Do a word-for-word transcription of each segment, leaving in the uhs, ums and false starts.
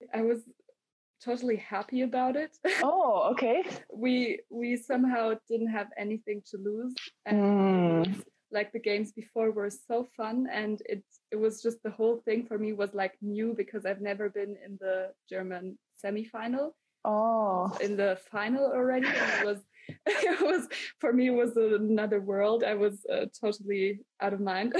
I was totally happy about it. Oh, okay. we we somehow didn't have anything to lose, and Mm. it was, like the games before were so fun, and it it was just the whole thing for me was like new because I've never been in the German semi-final. Oh, In the final already, and it was it was for me it was another world. I was uh, totally out of mind.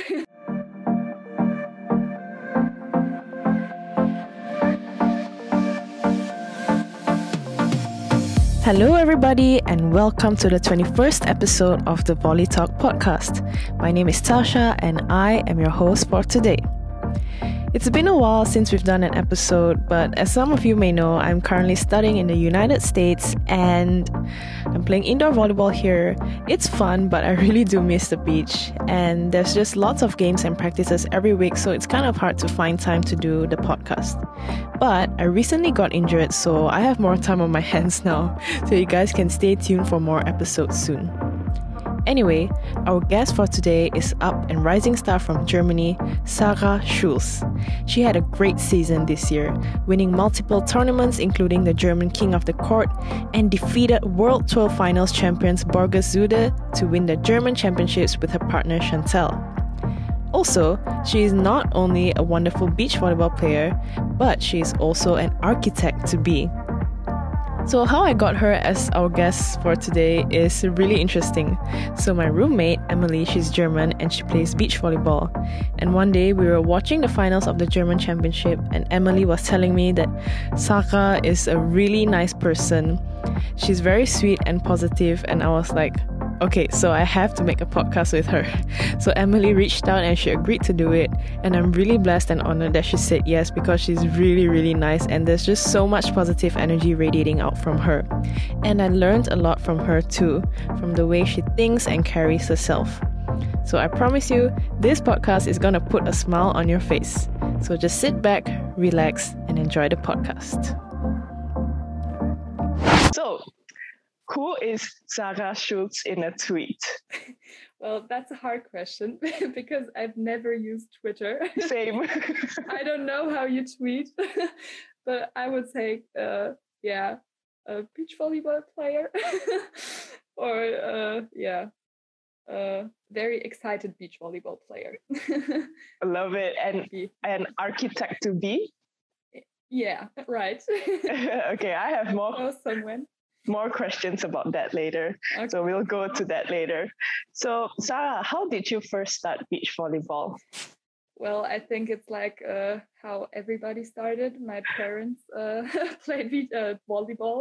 Hello, everybody, and welcome to the twenty-first episode of the Volley Talk podcast. My name is Tasha, and I am your host for today. It's been a while since we've done an episode, but as some of you may know, I'm currently studying in the United States and I'm playing indoor volleyball here. It's fun, but I really do miss the beach, and there's just lots of games and practices every week, so it's kind of hard to find time to do the podcast. But I recently got injured, so I have more time on my hands now, so you guys can stay tuned for more episodes soon. Anyway, our guest for today is up and rising star from Germany, Sarah Schulz. She had a great season this year, winning multiple tournaments including the German King of the Court, and defeated World Tour Finals champions Borge Zude to win the German Championships with her partner Chantel. Also, she is not only a wonderful beach volleyball player, but she is also an architect to be. So how I got her as our guest for today is really interesting. So my roommate, Emily, she's German and she plays beach volleyball. And one day we were watching the finals of the German Championship and Emily was telling me that Sarah is a really nice person. She's very sweet and positive, and I was like, okay, so I have to make a podcast with her. So Emily reached out and she agreed to do it. And I'm really blessed and honored that she said yes because she's really, really nice. And there's just so much positive energy radiating out from her. And I learned a lot from her too, from the way she thinks and carries herself. So I promise you, this podcast is going to put a smile on your face. So just sit back, relax, and enjoy the podcast. So, who is Sarah Schulz in a tweet? Well, that's a hard question because I've never used Twitter. Same. I don't know how you tweet, but I would say, uh, yeah, a beach volleyball player or, uh, yeah, a very excited beach volleyball player. I love it. And an architect to be? Yeah, right. Okay, I have more. Oh, someone. More questions about that later. Okay. So we'll go to that later. So Sarah, how did you first start beach volleyball? Well, I think it's like uh, how everybody started. My parents uh, played beach, uh, volleyball.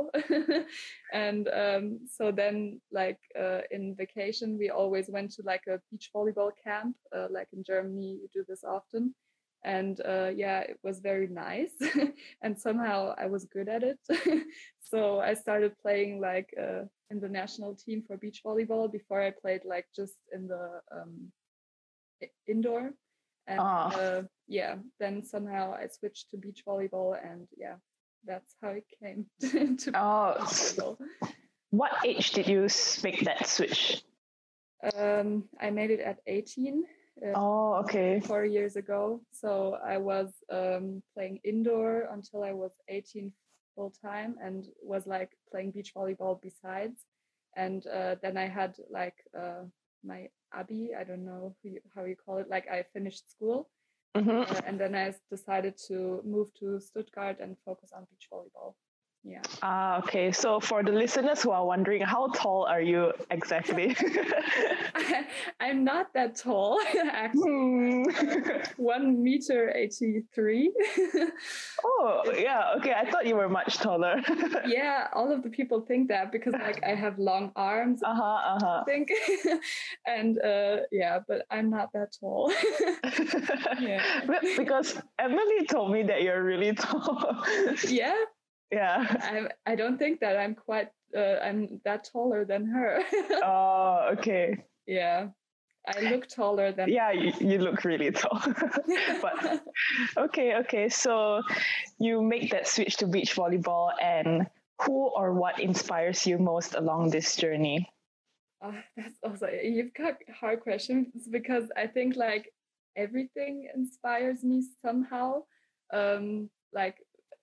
and um, so then like uh, in vacation, we always went to like a beach volleyball camp. Uh, like in Germany, you do this often. And uh, yeah, it was very nice. And somehow I was good at it. So I started playing like uh, in the national team for beach volleyball before I played like just in the um, indoor. And oh. uh, yeah, then somehow I switched to beach volleyball, and yeah, that's how it came to oh. beach volleyball. What age did you make that switch? Um, I made it at eighteen. Uh, oh, okay. Four years ago. So I was um, playing indoor until I was eighteen full time, and was like playing beach volleyball besides. And uh, then I had like uh, my abi, I don't know who you, how you call it, like I finished school. Mm-hmm. Uh, and then I decided to move to Stuttgart and focus on beach volleyball. Yeah. Ah, okay. So for the listeners who are wondering, how tall are you exactly? I, I'm not that tall, actually. Hmm. One meter eighty-three. Oh, yeah. Okay. I thought you were much taller. Yeah, all of the people think that because like I have long arms. Uh-huh, uh-huh. I think. And uh, yeah, but I'm not that tall. Yeah. Because Emily told me that you're really tall. Yeah. Yeah, I I don't think that I'm quite uh, I'm that taller than her. Oh, okay. Yeah, I look taller than. Yeah, you, you look really tall. But okay, okay. So you make that switch to beach volleyball, and who or what inspires you most along this journey? Oh, that's also you've got hard questions because I think like everything inspires me somehow. Um, like.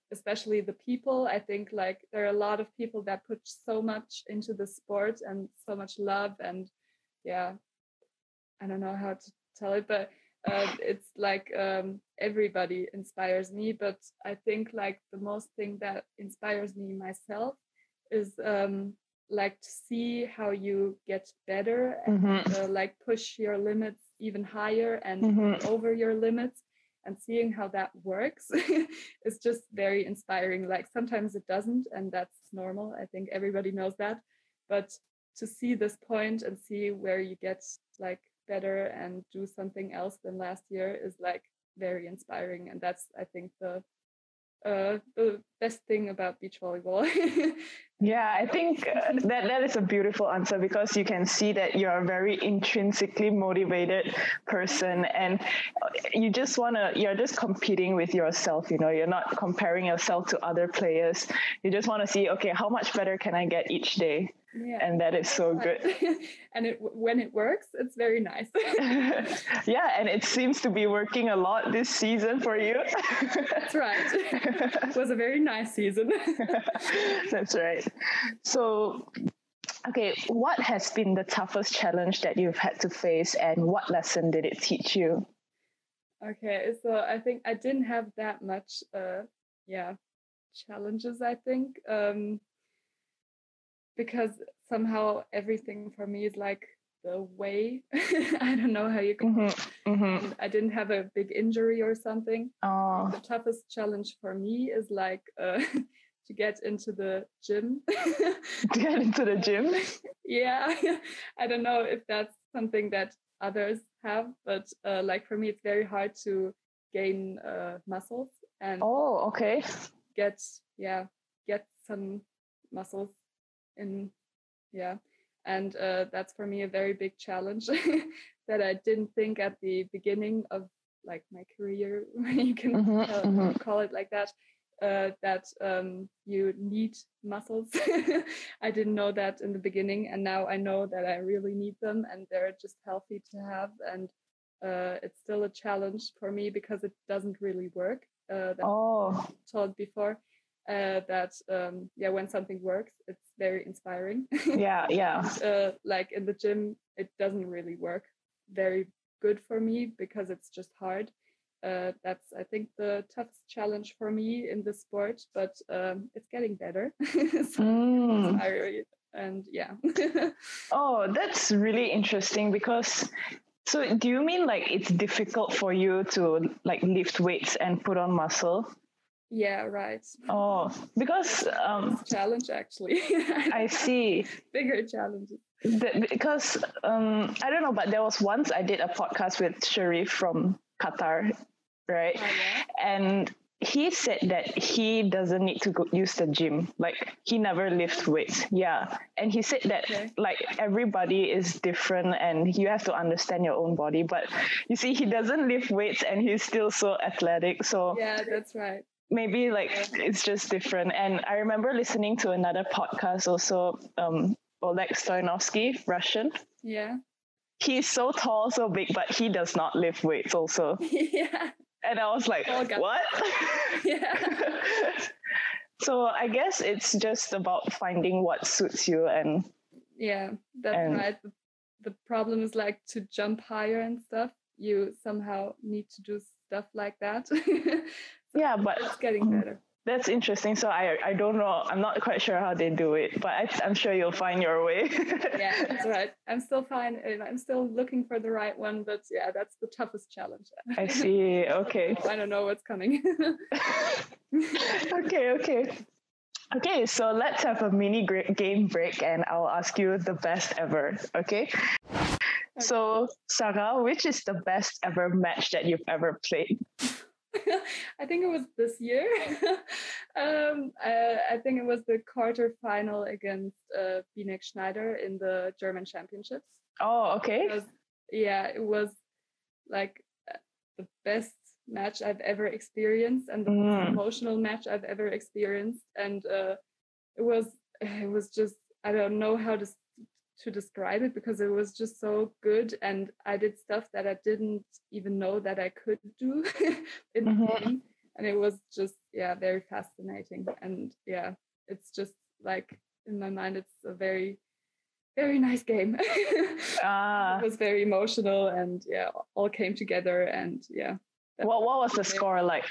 especially the people. I think like there are a lot of people that put so much into the sport and so much love, and yeah, I don't know how to tell it, but uh, it's like um, everybody inspires me. But I think like the most thing that inspires me myself is um, like to see how you get better and Mm-hmm. uh, like push your limits even higher and Mm-hmm. over your limits, and seeing how that works is just very inspiring. Like sometimes it doesn't, and that's normal. I think everybody knows that. But to see this point and see where you get like better and do something else than last year is like very inspiring. And that's, I think, the uh, the best thing about beach volleyball. Yeah, I think uh, that that is a beautiful answer, because you can see that you're a very intrinsically motivated person, and you just want to, you're just competing with yourself, you know, you're not comparing yourself to other players. You just want to see, okay, how much better can I get each day? Yeah. And that is so good. And it, when it works, it's very nice. Yeah, and it seems to be working a lot this season for you. That's right. It was a very nice season. That's right. So, okay, what has been the toughest challenge that you've had to face, and what lesson did it teach you? Okay, so I think I didn't have that much, uh, yeah, challenges, I think. Um, because somehow everything for me is like the way. I don't know how you can. Mm-hmm, mm-hmm. I didn't have a big injury or something. Oh. The toughest challenge for me is like uh, to get into the gym. To get into the gym? Yeah, I don't know if that's something that others have, but uh, like for me, it's very hard to gain uh, muscles and oh, okay, get yeah get some muscles in yeah and uh, that's for me a very big challenge that I didn't think at the beginning of like my career, when you can mm-hmm, tell, mm-hmm. call it like that, uh, that um, you need muscles. I didn't know that in the beginning, and now I know that I really need them, and they're just healthy to have. And uh, it's still a challenge for me because it doesn't really work. Uh, that's oh. told before. Uh, that um, yeah, when something works, it's very inspiring. Yeah, yeah. And, uh, like in the gym, it doesn't really work very good for me because it's just hard. Uh, that's, I think, the toughest challenge for me in the sport, but um, it's getting better. So mm. inspiring, and yeah. Oh, that's really interesting, because so do you mean like it's difficult for you to like lift weights and put on muscle? Yeah, right. Oh, because um, challenge actually. I see. Bigger challenges. The, because um, I don't know, but there was once I did a podcast with Sharif from Qatar, right? Oh, yeah? And he said that he doesn't need to go use the gym. Like he never lifts weights. Yeah. And he said that okay. like everybody is different and you have to understand your own body. But you see, he doesn't lift weights and he's still so athletic. So yeah, that's right. Maybe like it's just different. And I remember listening to another podcast also, um, Oleg Stoyanovsky, Russian. Yeah. He's so tall, so big, but he does not lift weights also. Yeah. And I was like, oh, what? Yeah. So I guess it's just about finding what suits you. And yeah, that's and, right. The, the problem is like to jump higher and stuff. You somehow need to do stuff like that. So yeah, but it's getting better. That's interesting. So I I don't know. I'm not quite sure how they do it, but I, I'm sure you'll find your way. Yeah, that's right. I'm still fine. I'm still looking for the right one, but yeah, that's the toughest challenge. I see. Okay. I don't know what's coming. okay, okay. Okay, so let's have a mini game break and I'll ask you the best ever, okay? okay. So, Sarah, which is the best ever match that you've ever played? I think it was this year. um, I, I think it was the quarter final against uh, Binek Schneider in the German Championships. Oh, okay. It was, yeah, it was like the best match I've ever experienced and the mm. most emotional match I've ever experienced. And uh, it was, it was just, I don't know how to to describe it because it was just so good, and I did stuff that I didn't even know that I could do in mm-hmm. the game. and it was just yeah very fascinating. And yeah, it's just like in my mind, it's a very very nice game. Ah. It was very emotional, and yeah, all came together, and yeah. What what was the score like?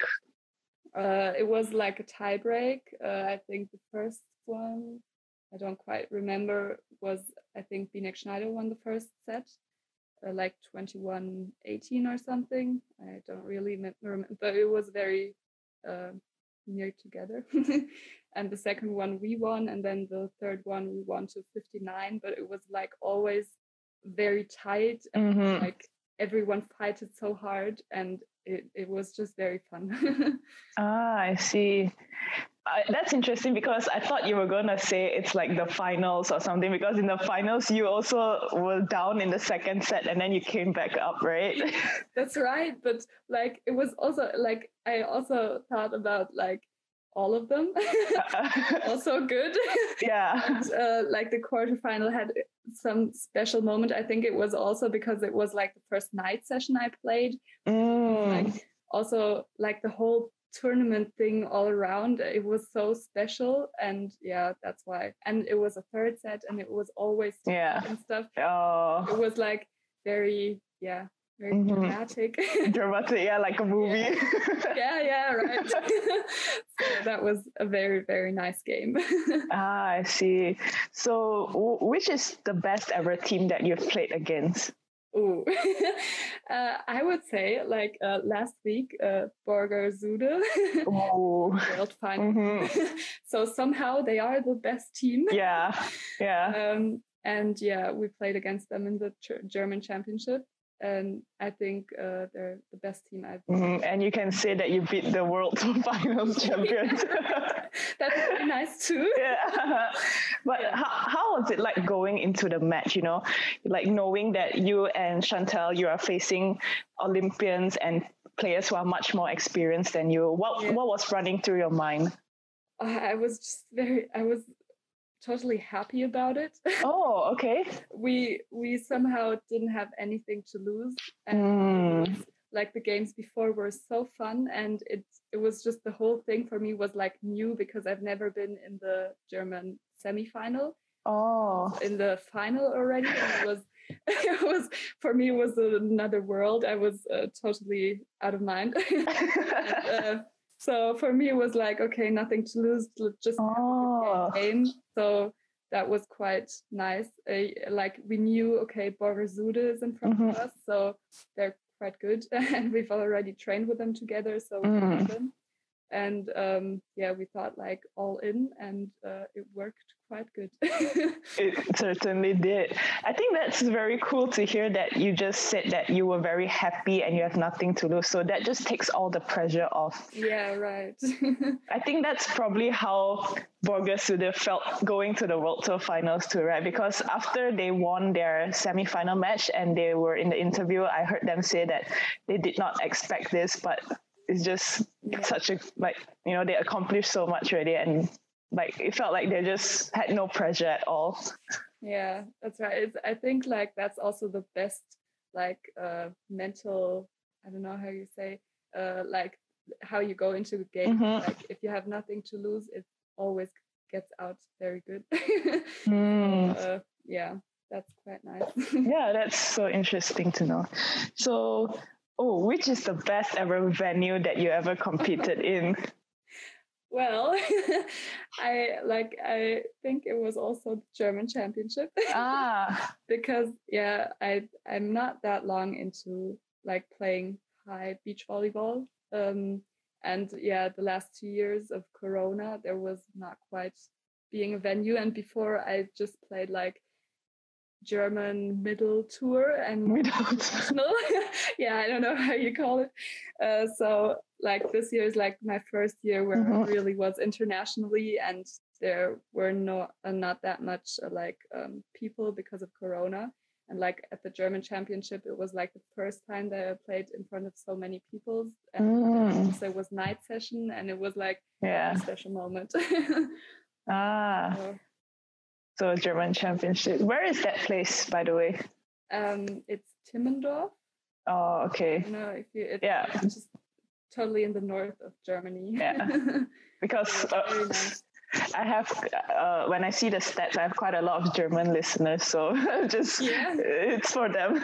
Uh, it was like a tie break. Uh, I think the first one, I don't quite remember, was I think Binek Schneider won the first set, uh, like twenty-one eighteen or something. I don't really remember, but it was very uh, near together. And the second one we won, and then the third one we won to fifty-nine, but it was like always very tight, and Mm-hmm. like everyone fighted so hard, and it, it was just very fun. Ah, I see. I, that's interesting because I thought you were going to say it's like the finals or something, because in the finals you also were down in the second set and then you came back up, right? That's right. But like it was also like I also thought about like all of them also good. Yeah. And, uh, like the quarterfinal had some special moment. I think it was also because it was like the first night session I played. Mm. Like also like the whole tournament thing all around, it was so special, and yeah, that's why. And it was a third set, and it was always yeah and stuff. Oh, it was like very yeah very mm-hmm. dramatic. Dramatic, yeah, like a movie. Yeah, yeah, yeah, right. So that was a very very nice game. Ah, I see. So w- which is the best ever team that you've played against? Ooh. uh, I would say like uh, last week, uh, Borgersude world final. Mm-hmm. So somehow they are the best team. Yeah, yeah. Um, and yeah, we played against them in the ch- German championship. And I think uh, they're the best team I've been. Mm-hmm. And you can say that you beat the World Finals champions. That's very nice too. Yeah. But yeah. how, how was it like going into the match, you know, like knowing that you and Chantal, you are facing Olympians and players who are much more experienced than you? What, yeah. what was running through your mind? Uh, I was just very, I was totally happy about it. Oh, okay. we we somehow didn't have anything to lose, and mm. it was, like the games before were so fun, and it it was just the whole thing for me was like new, because I've never been in the German semi-final. Oh, in the final already, and it was it was for me it was another world. I was uh, totally out of mind. And, uh, so for me, it was like, okay, nothing to lose, just oh. have a good game. So that was quite nice. Uh, like we knew, okay, Borgersude is in front mm-hmm. of us, so they're quite good, and we've already trained with them together, so we mm. know them. And um, yeah, we thought like all in, and uh, it worked quite good. It certainly did. I think that's very cool to hear that you just said that you were very happy and you have nothing to lose. So that just takes all the pressure off. Yeah, right. I think that's probably how Borgersude felt going to the World Tour Finals too, right? Because after they won their semi-final match and they were in the interview, I heard them say that they did not expect this, but it's just yeah. such a, like, you know, they accomplished so much already, and like it felt like they just had no pressure at all. Yeah, that's right. It's, I think like that's also the best like uh mental, I don't know how you say, uh like how you go into the game. Mm-hmm. Like if you have nothing to lose, it always gets out very good. mm. so, uh, yeah, that's quite nice. Yeah, that's so interesting to know. So oh, which is the best ever venue that you ever competed in? Well, I like I think it was also the German championship. Ah. Because yeah, I I'm not that long into like playing high beach volleyball. Um and yeah, the last two years of Corona, there was not quite being a venue, and before I just played like German middle tour and national. Yeah, I don't know how you call it. Uh, so like this year is like my first year where mm-hmm. I really was internationally, and there were no uh, not that much uh, like um, people because of Corona. And like at the German championship, it was like the first time that I played in front of so many people, and mm. so it was night session, and it was like yeah. a special moment. ah. So, So German championship. Where is that place, by the way? Um, it's Timmendorf. Oh, okay. I don't know if you. It's yeah. just totally in the north of Germany. Yeah, because So uh, very nice. I have, uh, when I see the stats, I have quite a lot of German listeners, so just, Yeah. it's for them.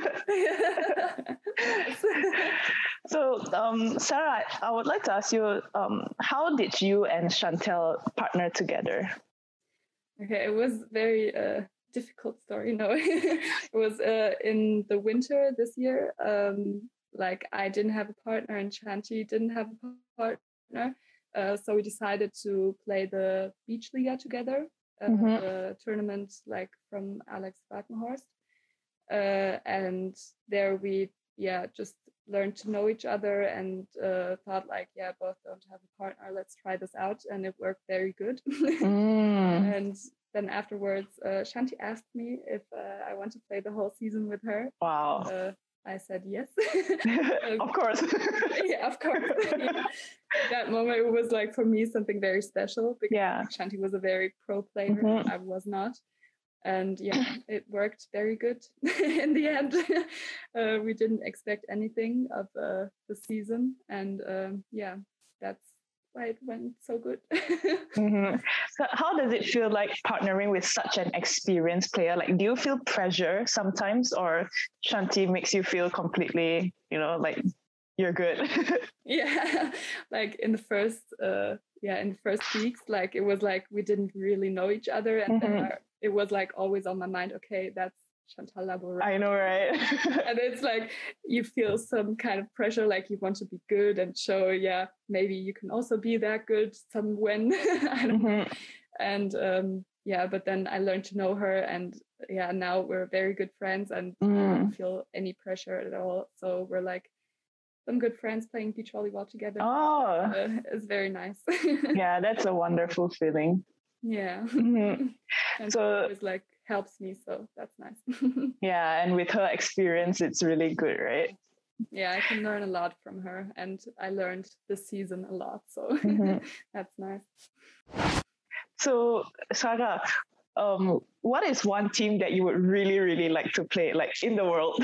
So, um, Sarah, I would like to ask you, um, how did you and Chantel partner together? Okay, it was very uh, difficult story. No, it was uh, in the winter this year. Um, like I didn't have a partner and Shanti didn't have a partner. Uh, so we decided to play the Beach Liga together, uh, Mhm. the tournament like from Alex Bakenhorst. Uh, and there we, yeah, just learned to know each other and uh, thought like, yeah, both don't have a partner. Let's try this out. And it worked very good. Mm. And then afterwards, uh, Shanti asked me if uh, I want to play the whole season with her. Wow. Uh, I said yes. Of course. Yeah, of course. Yeah. That moment it was like for me something very special because Yeah. Shanti was a very pro player Mhm. and I was not. And yeah, it worked very good in the end. Uh, we didn't expect anything of uh, the season. And um, yeah, that's why it went so good. Mhm. So how does it feel like partnering with such an experienced player? Like, do you feel pressure sometimes, or Shanti makes you feel completely, you know, like you're good? Yeah, like in the first, uh, yeah, in the first weeks, like it was like we didn't really know each other, and then Mhm. I, it was like always on my mind. Okay, that's Chantal Labouré. I know, right? And it's like you feel some kind of pressure, like you want to be good and show, yeah, maybe you can also be that good some when. I don't know. Mhm. And um, yeah, but then I learned to know her, and yeah, now we're very good friends, and I Mm. don't feel any pressure at all. So we're like some good friends playing beach volleyball together. Oh, Uh, it's very nice. yeah, that's a wonderful feeling. Yeah. Mhm. And So- she always like helps me, so that's nice. Yeah, and with her experience, it's really good, right? Yeah, I can learn a lot from her, and I learned this season a lot, so Mhm. that's nice. So, Sarah, um, what is one team that you would really, really like to play, like in the world?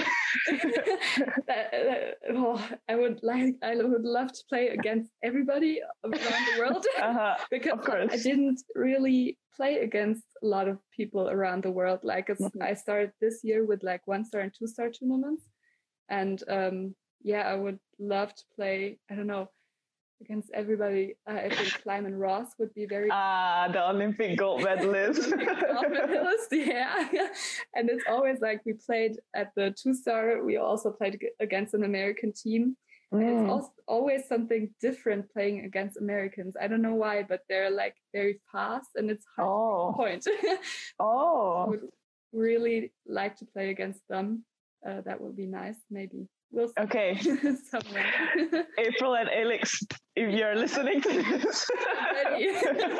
that, that, oh, I would like, I would love to play against everybody around the world. Uh-huh. Because Of course. I didn't really play against a lot of people around the world. Like it's, Mhm. I started this year with like one star and two star tournaments, and um, yeah, I would love to play. I don't know, against everybody. Uh, I think Kleiman Ross would be very Ah, the Olympic gold medalist. medalist, yeah. And it's always like we played at the two star. We also played ag- against an American team. And it's Mm. also always something different playing against Americans. I don't know why, but they're like very fast and it's hard Oh. to point. I Oh, would really like to play against them. Uh, that would be nice. Maybe we'll see. okay. Somewhere. April and Alex, if you're listening to this, Ready.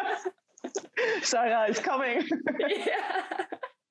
Sarah is coming. Yeah.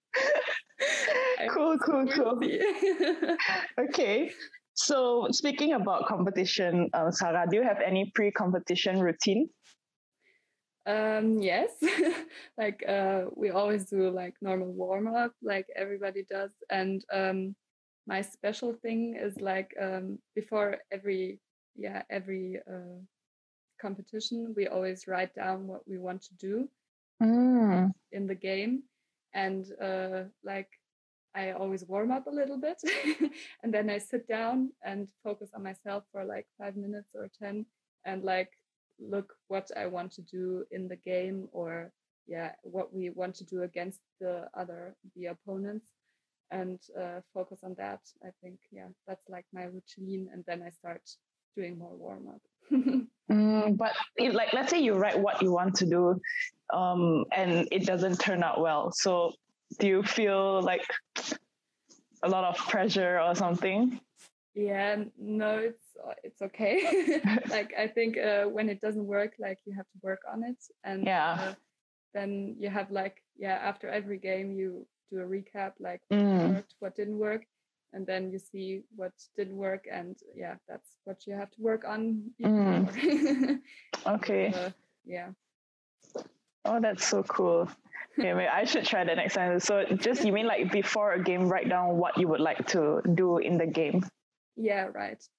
Cool, cool, We'll cool. see. Okay. So speaking about competition, uh, Sarah, do you have any pre-competition routine? Um, yes, like uh, we always do like normal warm up, like everybody does. And um, my special thing is like um, before every yeah every uh, competition, we always write down what we want to do Mm. in the game, and uh, like I always warm up a little bit, and then I sit down and focus on myself for like five minutes or ten, and like look what I want to do in the game, or yeah, what we want to do against the other the opponents, and uh, focus on that. I think yeah, that's like my routine, and then I start doing more warm up. Mm, but it, like, let's say you write what you want to do, um, and it doesn't turn out well. So, do you feel like a lot of pressure or something? Yeah, no, it's uh, it's okay. Like I think uh, when it doesn't work, like you have to work on it, and Yeah. uh, then you have like yeah, after every game you do a recap, like Mm. what worked, what didn't work, and then you see what didn't work, and yeah, that's what you have to work on. even Mm. more. Okay. Uh, yeah. Oh, that's so cool. Okay, maybe I should try that next time. So, just you mean like before a game, write down what you would like to do in the game? Yeah, right.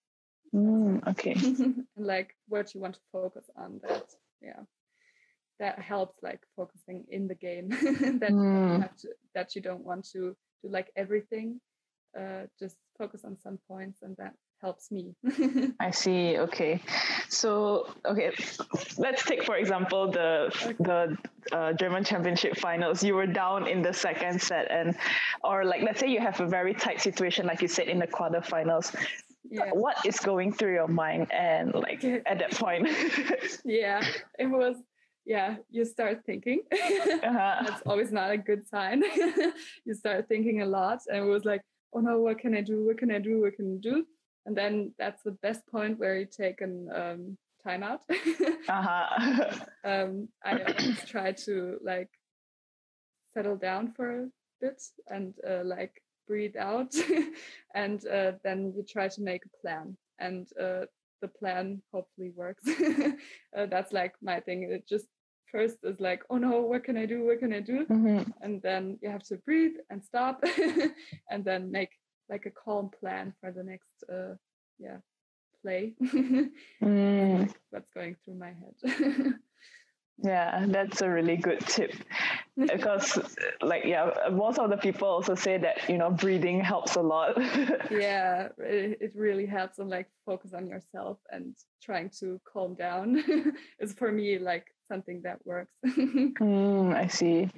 Mm, okay. and like what you want to focus on. That yeah, that helps like focusing in the game. that Mm. you have to that you don't want to do like everything. Uh, just focus on some points, and that helps me. I see. Okay, so okay, let's take for example the Okay. the uh, German Championship finals. You were down in the second set, and or like let's say you have a very tight situation, like you said in the quarterfinals. Yeah. What is going through your mind, and like Okay. at that point? Yeah, it was. Yeah, you start thinking. Uh-huh. That's always not a good sign. You start thinking a lot, and it was like, oh no, what can I do? What can I do? What can I do? And then that's the best point where you take an um, timeout. Uh-huh. um, I always try to like settle down for a bit and uh, like breathe out, and uh, then you try to make a plan, and uh, the plan hopefully works. uh, that's like my thing. It just first is like, oh no, what can I do? What can I do? Mm-hmm. And then you have to breathe and stop, and then make like a calm plan for the next uh, yeah play. Mm. Like what's going through my head. Yeah, that's a really good tip because like yeah, most of the people also say that, you know, breathing helps a lot. Yeah, it, it really helps on like focus on yourself, and trying to calm down is for me like something that works. Mm, I see.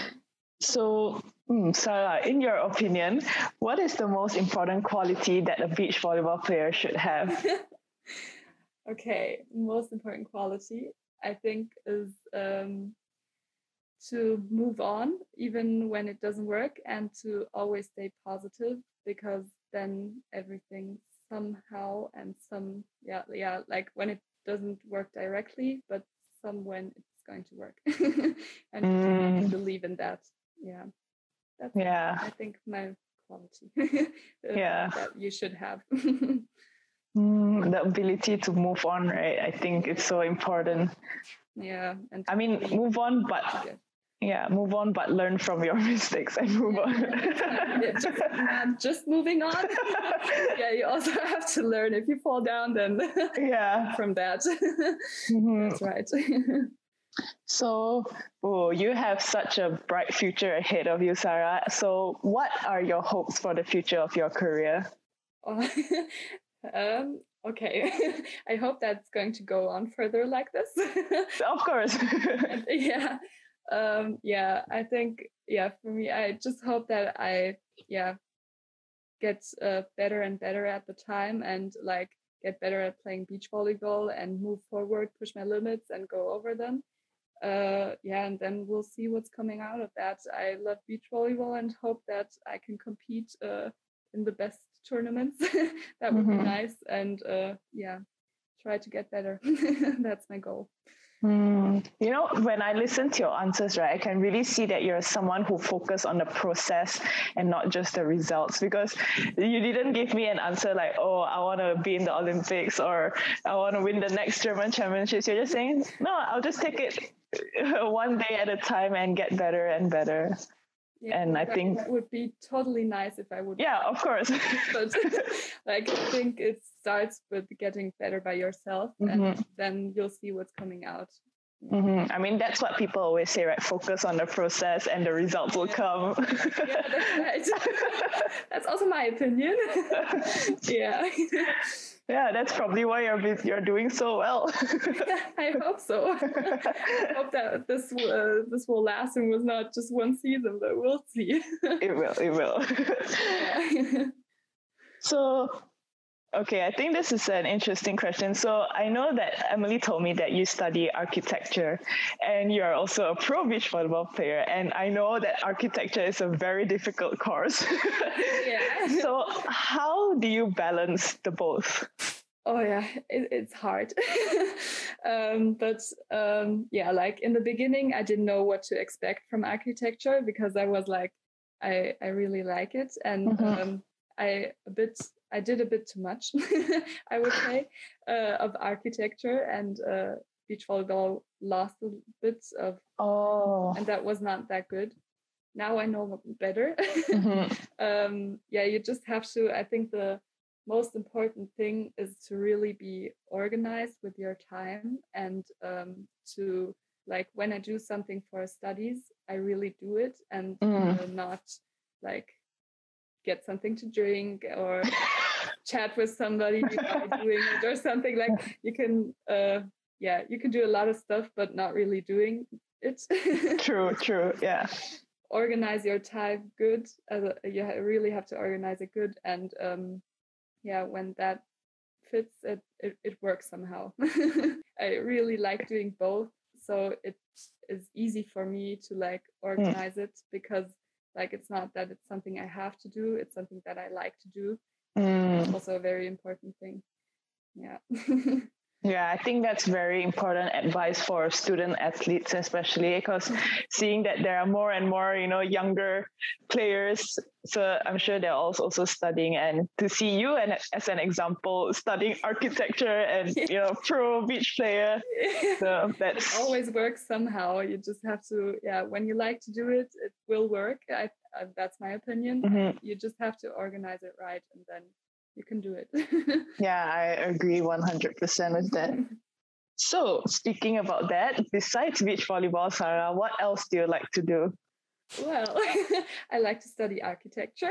So, mm, Sarah, in your opinion, what is the most important quality that a beach volleyball player should have? Okay, most important quality I think is um, to move on even when it doesn't work, and to always stay positive, because then everything somehow and some yeah yeah like when it doesn't work directly, but some when it's going to work. And Mm. to believe in that. Yeah, that's Yeah. I think my quality. Yeah. That you should have. Mm, the ability to move on, right? I think it's so important. Yeah, and I mean, believe move on, but again. yeah, move on, but learn from your mistakes and move on. Yeah, just, not just moving on. Yeah, you also have to learn. If you fall down, then Yeah. from that. Mhm. That's right. So, oh, you have such a bright future ahead of you, Sarah. So, what are your hopes for the future of your career? Oh, um, okay. I hope that's going to go on further like this. Of course. And, yeah. Um, yeah, I think, yeah, for me, I just hope that I, yeah, get uh, better and better at the time, and like get better at playing beach volleyball and move forward, push my limits and go over them. Uh, yeah, and then we'll see what's coming out of that. I love beach volleyball and hope that I can compete uh, in the best tournaments. That would Mhm. be nice. And uh, yeah, try to get better. That's my goal. Mm. You know, when I listen to your answers, right, I can really see that you're someone who focuses on the process and not just the results, because you didn't give me an answer like, oh, I want to be in the Olympics or I want to win the next German championships. You're just saying, no, I'll just take it one day at a time and get better and better. Yeah, and I that think would be totally nice if I would. Yeah, of course. But like, I think it starts with getting better by yourself, mm-hmm. and then you'll see what's coming out. Mm-hmm. I mean, that's what people always say, right? Focus on the process and the results will Yeah. come. Yeah, that's right. That's also my opinion. Yeah. Yeah, that's probably why you're you're doing so well. I hope so. I hope that this uh, this will last and was not just one season, but we'll see. It will. It will. Yeah. So, okay, I think this is an interesting question. So I know that Emily told me that you study architecture and you're also a pro beach volleyball player. And I know that architecture is a very difficult course. Yeah. So how do you balance the both? Oh yeah, it, it's hard. um, but um, yeah, like in the beginning, I didn't know what to expect from architecture, because I was like, I, I really like it. And mm-hmm. um, I a bit I did a bit too much, I would say, uh, of architecture, and uh, beach volleyball lost a bit of, oh, and that was not that good. Now I know better. Mm-hmm. um, yeah, you just have to. I think the most important thing is to really be organized with your time, and um, to like when I do something for studies, I really do it, and Mm. uh, not like get something to drink or chat with somebody while doing it or something. Like you can, uh, yeah, you can do a lot of stuff, but not really doing it. True, true, yeah. Organize your time good. Uh, you really have to organize it good, and um, yeah, when that fits, it, it it works somehow. I really like doing both, so it is easy for me to like organize mm. it, because like it's not that it's something I have to do, it's something that I like to do. Mm. It's also a very important thing. Yeah. Yeah, I think that's very important advice for student athletes, especially because seeing that there are more and more, you know, younger players. So I'm sure they're also, also studying, and to see you and as an example, studying architecture and, you know, pro beach player. So that's it always works somehow. You just have to, yeah, when you like to do it, it will work. I, I, that's my opinion. Mm-hmm. You just have to organize it right, and then you can do it. Yeah, I agree one hundred percent with that. So speaking about that, besides beach volleyball, Sarah, what else do you like to do? Well, I like to study architecture.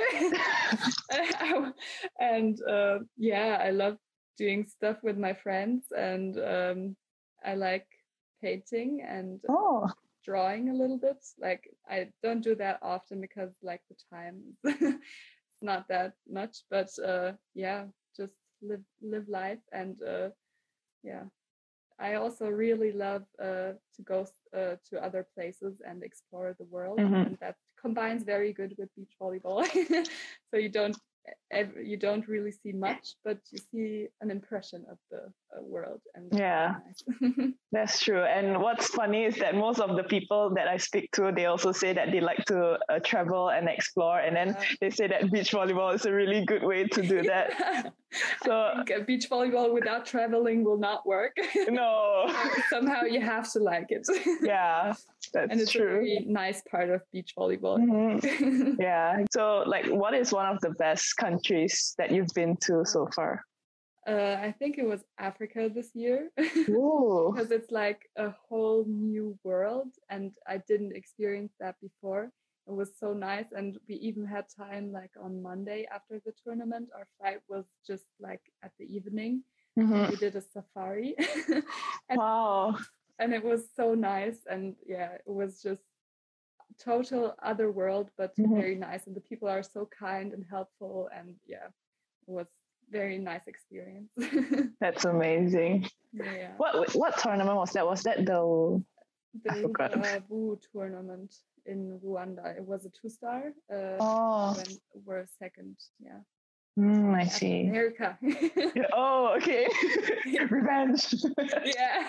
and uh, yeah, I love doing stuff with my friends, and um, I like painting and oh. drawing a little bit. Like I don't do that often because like the time not that much, but uh yeah, just live live life. And uh yeah, I also really love uh to go uh, to other places and explore the world. Mm-hmm. And that combines very good with beach volleyball. So you don't you don't really see much, but you see an impression of the uh, world. And yeah, nice. That's true. And what's funny is that most of the people that I speak to, they also say that they like to uh, travel and explore, and then yeah. they say that beach volleyball is a really good way to do that. So I think beach volleyball without traveling will not work. No. Somehow you have to like it. Yeah, that's and it's true. a very nice part of beach volleyball. Mm-hmm. Yeah. So like, what is one of the best countries that you've been to so far? Uh, I think it was Africa this year. Ooh. Because it's like a whole new world, and I didn't experience that before. It was so nice, and we even had time like on Monday after the tournament. Our flight was just like at the evening. Mm-hmm. We did a safari. and, wow. And it was so nice, and yeah, it was just total other world, but mm-hmm. very nice, and the people are so kind and helpful, and yeah, it was very nice experience. That's amazing. Yeah. What what tournament was that? Was that the the Rubavu tournament in Rwanda? It was a two-star. Uh, oh. When we're second. Yeah. Mm, I see. America. Yeah, oh, okay. Revenge. Yeah.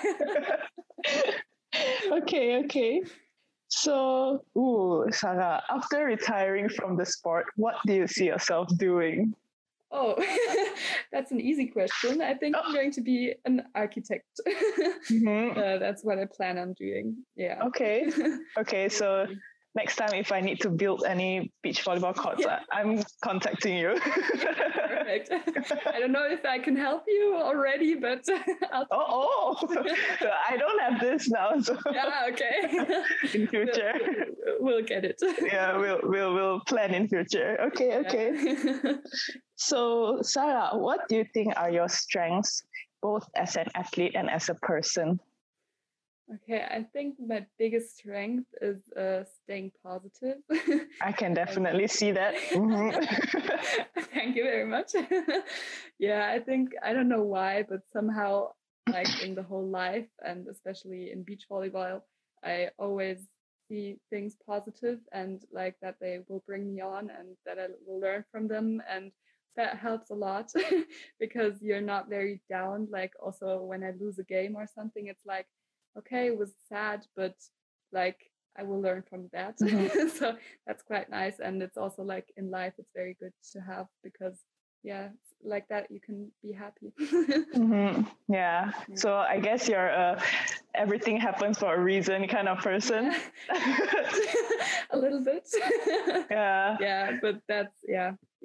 Okay, okay. So, ooh, Sarah, after retiring from the sport, what do you see yourself doing? Oh, that's an easy question. I think oh. I'm going to be an architect. Mm-hmm. uh, that's what I plan on doing. Yeah. Okay. Okay. So next time, if I need to build any beach volleyball courts, yeah. I'm contacting you. Yeah, perfect. I don't know if I can help you already, but I'll oh, oh. So I don't have this now. So yeah. Okay. In future, we'll, we'll get it. Yeah, we'll we'll we'll plan in future. Okay. Okay. Yeah. So, Sarah, what do you think are your strengths, both as an athlete and as a person? Okay, I think my biggest strength is uh, staying positive. I can definitely see that. Mm-hmm. Thank you very much. Yeah, I think, I don't know why, but somehow, like in the whole life, and especially in beach volleyball, I always see things positive, and like that they will bring me on, and that I will learn from them, and that helps a lot because you're not very down. Like also when I lose a game or something, it's like, okay, it was sad, but like I will learn from that. Mm-hmm. So that's quite nice. And it's also like in life, it's very good to have, because yeah, like that you can be happy. Mm-hmm. Yeah. Yeah. So I guess you're a everything happens for a reason kind of person. Yeah. A little bit. Yeah. Yeah, but that's yeah, yeah.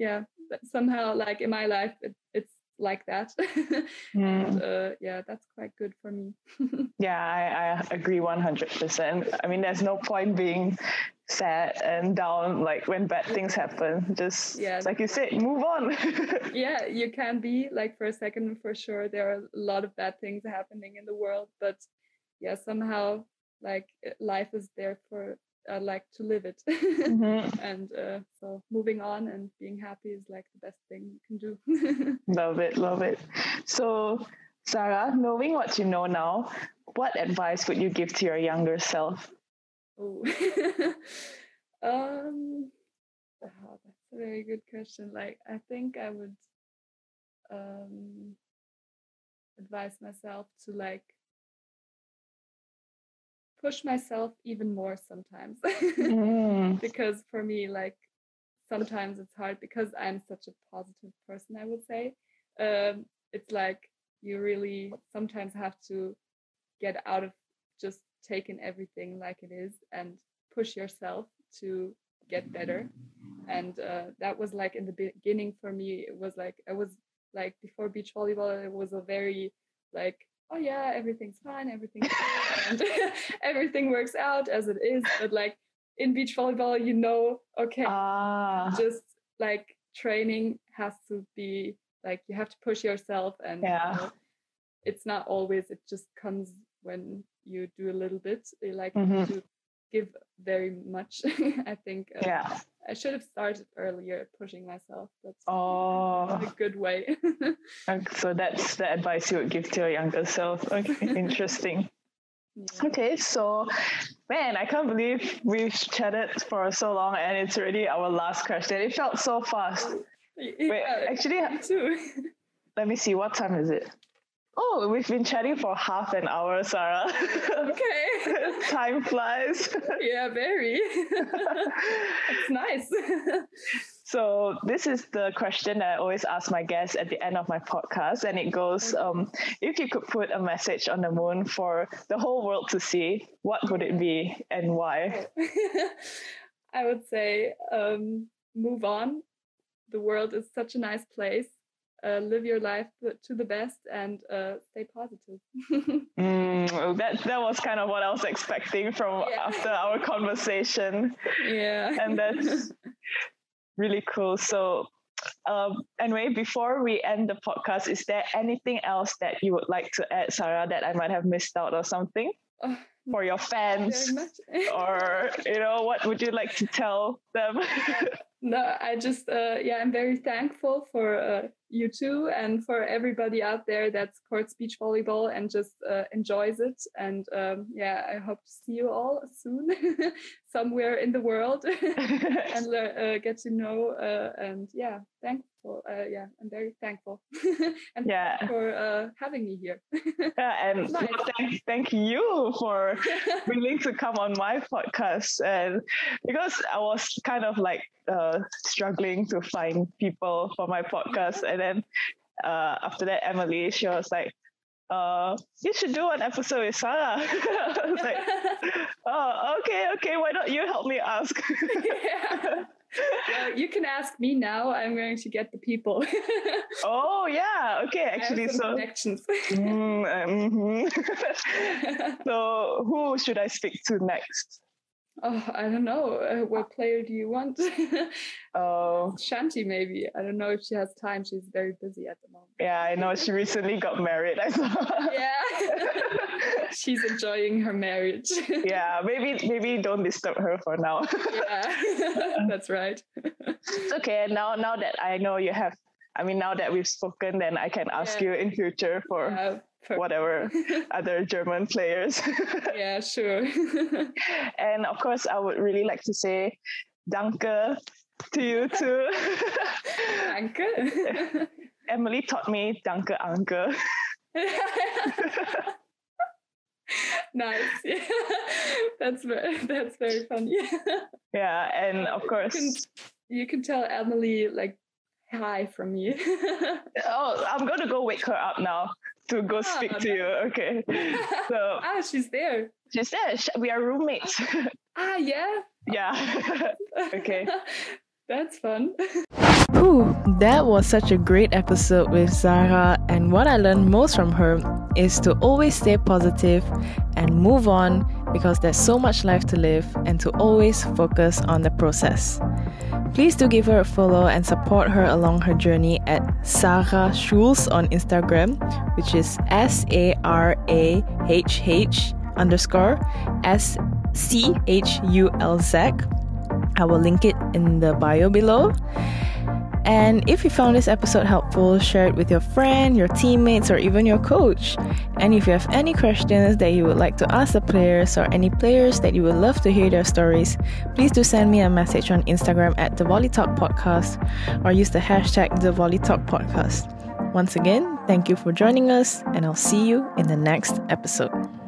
somehow like in my life, it, it's like that. Mm. And, uh, yeah, that's quite good for me. Yeah, I, I agree one hundred percent. I mean, there's no point being sad and down like when bad things happen. Just Yeah. like you said, move on. Yeah, you can be like for a second, for sure. There are a lot of bad things happening in the world, but yeah, somehow like life is there for uh, like to live it. Mm-hmm. And uh, so moving on and being happy is like the best thing you can do. Love it, love it. So Sarah, knowing what you know now, what advice would you give to your younger self? Oh, um, oh, that's a very good question. Like, I think I would um, advise myself to like push myself even more sometimes. Mm. Because for me, like, sometimes it's hard because I'm such a positive person, I would say. Um, it's like you really sometimes have to get out of just taking everything like it is and push yourself to get better. And uh, that was like in the beginning for me, it was like, I was like before beach volleyball, it was a very like, oh yeah, everything's fine, everything's good, and everything works out as it is. But like in beach volleyball, you know, okay, ah. just like training has to be like, you have to push yourself, and yeah. you know, it's not always, it just comes when you do a little bit, like mm-hmm. to give very much. I think uh, yeah. I should have started earlier pushing myself. That's oh. a good way. So that's the advice you would give to your younger self. Okay, interesting. Yeah. Okay, so man, I can't believe we've chatted for so long and it's already our last question. It felt so fast. Yeah, Wait, actually, me too. Let me see, what time is it? Oh, we've been chatting for half an hour, Sarah. Okay. Time flies. Yeah, very. It's nice. So this is the question that I always ask my guests at the end of my podcast, and it goes, um, if you could put a message on the moon for the whole world to see, what would it be and why? I would say um, move on. The world is such a nice place. Uh, live your life to the best and uh, stay positive. mm, that that was kind of what I was expecting from yeah. after our conversation. Yeah. And that's really cool. So um, anyway, before we end the podcast, is there anything else that you would like to add, Sarah, that I might have missed out or something? Oh, for your fans? Or, you know, what would you like to tell them? No, I just, uh, yeah, I'm very thankful for uh, you two and for everybody out there that courts beach volleyball and just uh, enjoys it. And um, yeah, I hope to see you all soon somewhere in the world and uh, get to know. Uh, and yeah, thankful. Uh, yeah, I'm very thankful. And yeah. thank you for uh, having me here. Yeah, and nice. well, thank, thank you for willing to come on my podcast. And because I was kind of like, Uh, struggling to find people for my podcast, and then uh, after that, Emily, she was like, uh, "You should do an episode with Sarah." I was like, "Oh, okay, okay. Why don't you help me ask?" Yeah. Well, you can ask me now. I'm going to get the people. Oh yeah, okay. Actually, so connections. mm, mm-hmm. So who should I speak to next? Oh, I don't know. Uh, what player do you want? Oh, Shanti, maybe. I don't know if she has time. She's very busy at the moment. Yeah, I know. She recently got married. I saw. Yeah, she's enjoying her marriage. Yeah, maybe maybe don't disturb her for now. Yeah, that's right. Okay, now now that I know you have, I mean, now that we've spoken, then I can ask yeah. you in future for. Yeah. Perfect. Whatever other German players. Yeah, sure. And of course, I would really like to say danke to you too. Danke. Emily taught me danke, Anke. Nice. Yeah. That's very, that's very funny. Yeah, and of course, you can, you can tell Emily like hi from me. Oh, I'm gonna go wake her up now to go ah, speak to no. you. Okay. So ah, she's there. She's there. We are roommates. Ah, yeah. Yeah. Okay. That's fun. Whew, that was such a great episode with Zara, and what I learned most from her is to always stay positive and move on because there's so much life to live, and to always focus on the process. Please do give her a follow and support her along her journey at Sarah Schulz on Instagram, which is S A R A H H underscore S C H U L Z. I will link it in the bio below. And if you found this episode helpful, share it with your friend, your teammates, or even your coach. And if you have any questions that you would like to ask the players, or any players that you would love to hear their stories, please do send me a message on Instagram at the Volley Talk Podcast, or use the hashtag the Volley Talk Podcast. Once again, thank you for joining us, and I'll see you in the next episode.